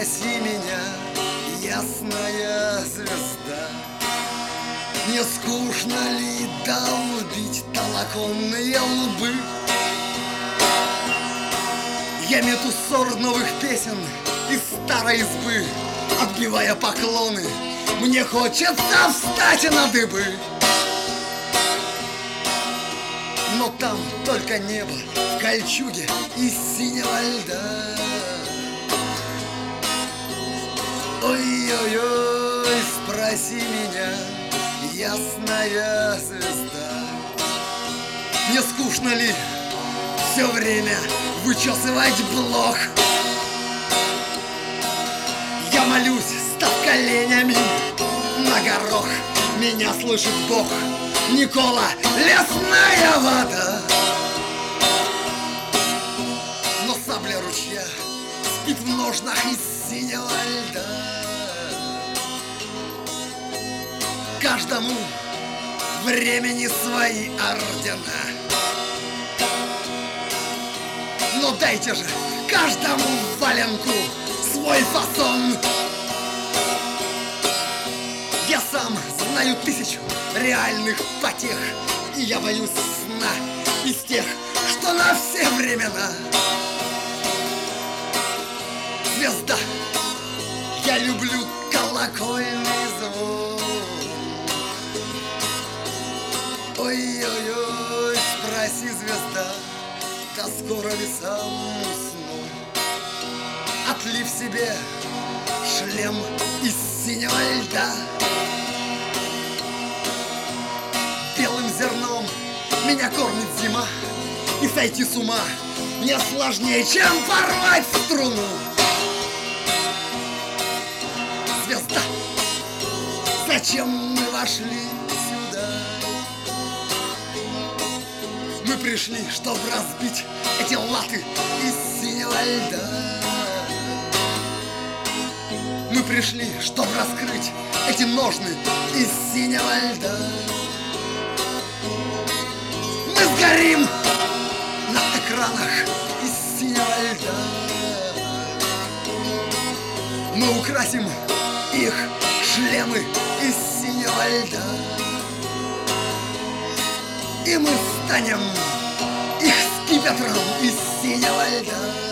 спроси меня, ясная звезда, не скучно ли долбить толоконные лбы? Я мету ссор новых песен из старой избы, отбивая поклоны, мне хочется встать на дыбы. Но там только небо в кольчуге из синего льда. Ой-ой-ой, спроси меня, ясная звезда, не скучно ли все время вычесывать блох? Я молюсь, став коленями на горох, меня слышит Бог. Никола, лесная вода. Но сабля ручья спит в ножнах из синего льда. Каждому времени свои ордена. Но дайте же каждому валенку свой фасон. Я сам знаю 1000 реальных потех, и я боюсь сна из тех, что на все времена. Звезда, я люблю колокольный звон. Ой-ой-ой, спроси, звезда, да скоро ли сам усну? Отлив себе шлем из синего льда. Белым зерном меня кормит зима, и сойти с ума мне сложнее, чем порвать струну. Звезда, зачем мы вошли сюда? Мы пришли, чтобы разбить эти латы из синего льда. Мы пришли, чтобы раскрыть эти ножны из синего льда. Мы сгорим на экранах из синего льда. Мы украсим их шлемы из синего льда. И мы станем их скипетром из синего льда.